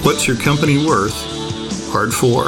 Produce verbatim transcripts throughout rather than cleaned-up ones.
What's Your Company Worth? Part four.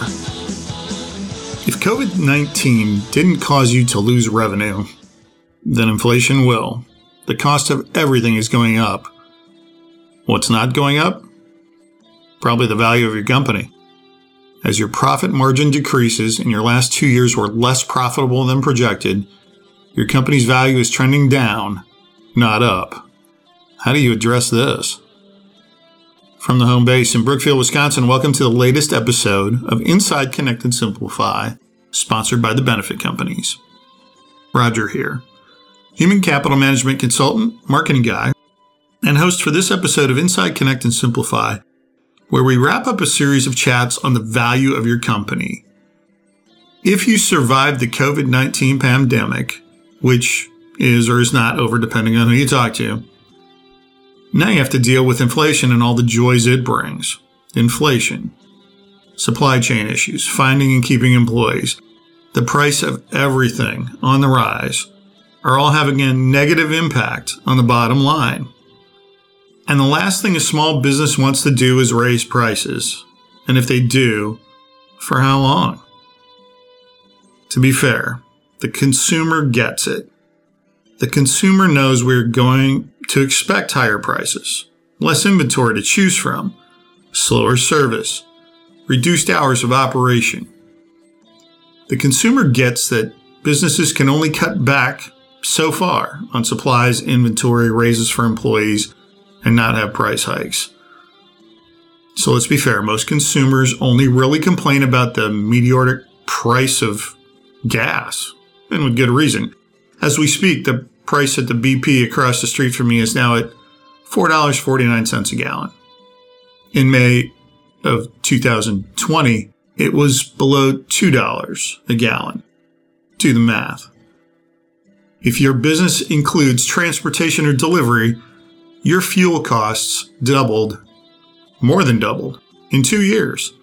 If COVID nineteen didn't cause you to lose revenue, then inflation will. The cost of everything is going up. What's not going up? Probably the value of your company. As your profit margin decreases and your last two years were less profitable than projected, your company's value is trending down, not up. How do you address this? From the home base in Brookfield, Wisconsin, welcome to the latest episode of Inside Connect and Simplify, sponsored by the Benefit Companies. Roger here, human capital management consultant, marketing guy, and host for this episode of Inside Connect and Simplify, where we wrap up a series of chats on the value of your company. If you survived the COVID nineteen pandemic, which is or is not over depending on who you talk to, now you have to deal with inflation and all the joys it brings. Inflation, supply chain issues, finding and keeping employees, the price of everything on the rise are all having a negative impact on the bottom line. And the last thing a small business wants to do is raise prices. And if they do, for how long? To be fair, the consumer gets it. The consumer knows we're going to expect higher prices, less inventory to choose from, slower service, reduced hours of operation. The consumer gets that businesses can only cut back so far on supplies, inventory, raises for employees, and not have price hikes. So let's be fair, most consumers only really complain about the meteoric price of gas, and with good reason. As we speak, the price at the B P across the street from me is now at four dollars and forty-nine cents a gallon. In May of two thousand twenty, it was below two dollars a gallon. Do the math. If your business includes transportation or delivery, your fuel costs doubled, more than doubled, in two years.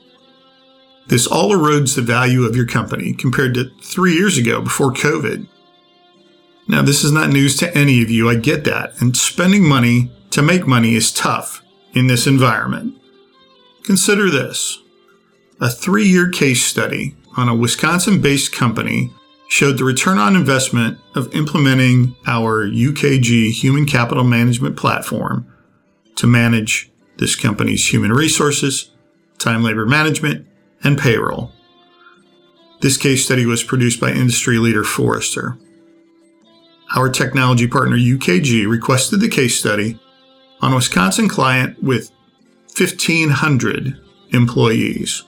This all erodes the value of your company compared to three years ago before COVID. Now, this is not news to any of you, I get that, and spending money to make money is tough in this environment. Consider this. A three-year case study on a Wisconsin-based company showed the return on investment of implementing our U K G human capital management platform to manage this company's human resources, time labor management, and payroll. This case study was produced by industry leader Forrester. Our technology partner U K G requested the case study on a Wisconsin client with fifteen hundred employees.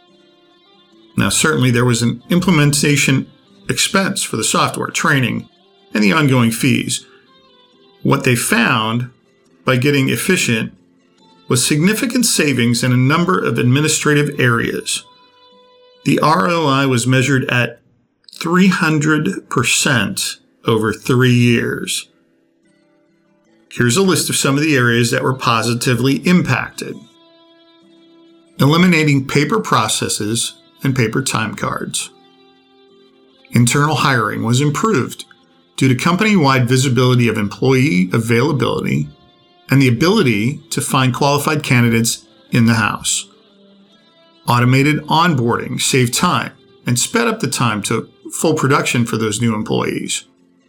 Now, certainly there was an implementation expense for the software, training, and the ongoing fees. What they found by getting efficient was significant savings in a number of administrative areas. The R O I was measured at three hundred percent over three years. Here's a list of some of the areas that were positively impacted. Eliminating paper processes and paper time cards. Internal hiring was improved due to company-wide visibility of employee availability and the ability to find qualified candidates in the house. Automated onboarding saved time and sped up the time to full production for those new employees.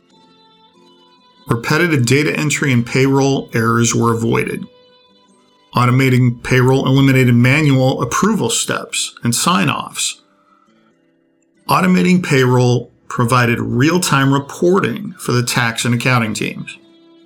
Repetitive data entry and payroll errors were avoided. Automating payroll eliminated manual approval steps and sign-offs. Automating payroll provided real-time reporting for the tax and accounting teams.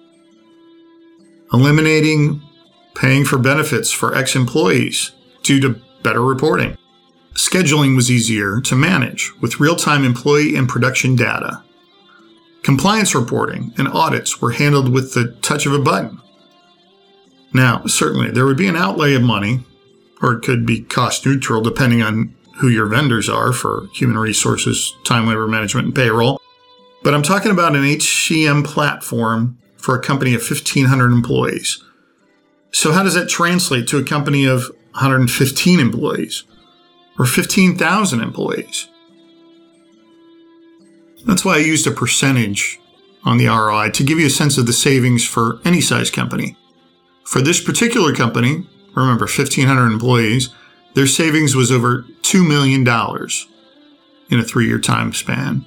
Eliminating paying for benefits for ex-employees due to better reporting. Scheduling was easier to manage with real-time employee and production data. Compliance reporting and audits were handled with the touch of a button. Now, certainly, there would be an outlay of money, or it could be cost neutral depending on who your vendors are for human resources, time labor management, and payroll. But I'm talking about an H C M platform for a company of fifteen hundred employees. So how does that translate to a company of one hundred fifteen employees or fifteen thousand employees? That's why I used a percentage on the R O I to give you a sense of the savings for any size company. For this particular company, remember, fifteen hundred employees, their savings was over two million dollars in a three-year time span.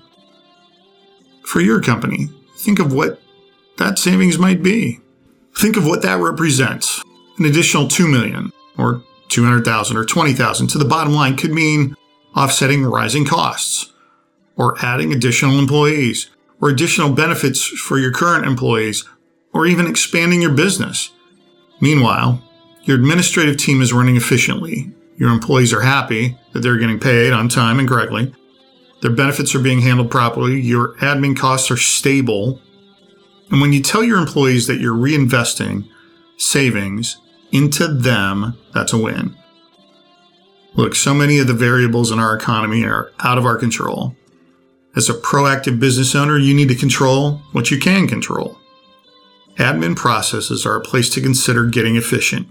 For your company, think of what that savings might be. Think of what that represents. An additional two million dollars or two hundred thousand dollars or twenty thousand dollars to the bottom line could mean offsetting rising costs or adding additional employees or additional benefits for your current employees or even expanding your business. Meanwhile, your administrative team is running efficiently. Your employees are happy that they're getting paid on time and correctly. Their benefits are being handled properly. Your admin costs are stable. And when you tell your employees that you're reinvesting savings into them, that's a win. Look, so many of the variables in our economy are out of our control. As a proactive business owner, you need to control what you can control. Admin processes are a place to consider getting efficient.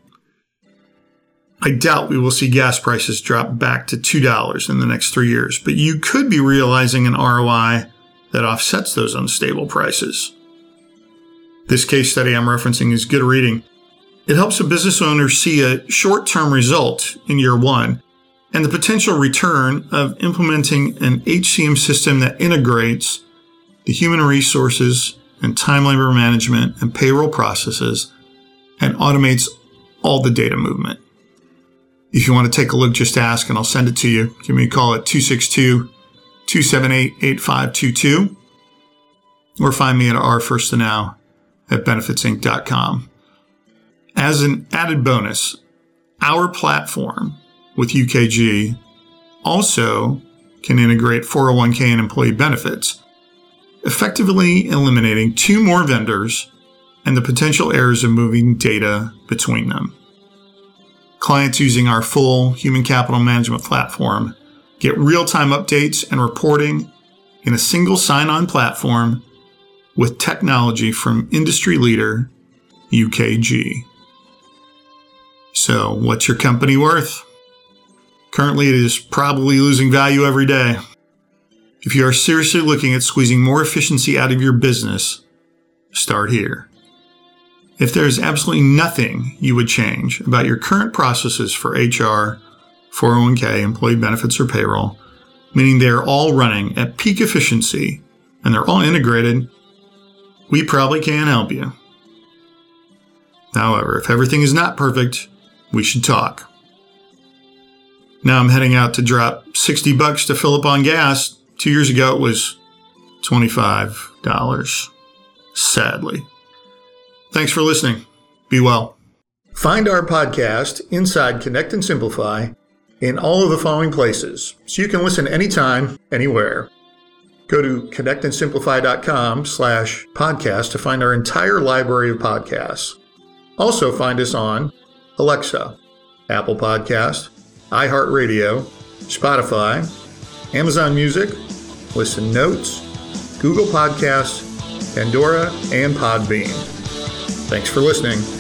I doubt we will see gas prices drop back to two dollars in the next three years, but you could be realizing an R O I that offsets those unstable prices. This case study I'm referencing is good reading. It helps a business owner see a short-term result in year one and the potential return of implementing an H C M system that integrates the human resources and time labor management and payroll processes and automates all the data movement. If you want to take a look, just ask and I'll send it to you. Give me a call at two six two, two seven eight, eight five two two or find me at r first to now at benefits inc dot com. As an added bonus, our platform with U K G also can integrate four oh one k and employee benefits, effectively eliminating two more vendors and the potential errors of moving data between them. Clients using our full human capital management platform get real-time updates and reporting in a single sign-on platform with technology from industry leader U K G. So, what's your company worth? Currently, it is probably losing value every day. If you are seriously looking at squeezing more efficiency out of your business, start here. If there is absolutely nothing you would change about your current processes for H R, four oh one k, employee benefits, or payroll, meaning they're all running at peak efficiency and they're all integrated, we probably can help you. However, if everything is not perfect, we should talk. Now I'm heading out to drop sixty bucks to fill up on gas. Two years ago, it was twenty-five dollars. Sadly. Thanks for listening. Be well. Find our podcast, Inside Connect and Simplify, in all of the following places, so you can listen anytime, anywhere. Go to connectandsimplify.com slash podcast to find our entire library of podcasts. Also find us on Alexa, Apple Podcast, iHeartRadio, Spotify, Amazon Music, Listen Notes, Google Podcasts, Pandora, and Podbean. Thanks for listening.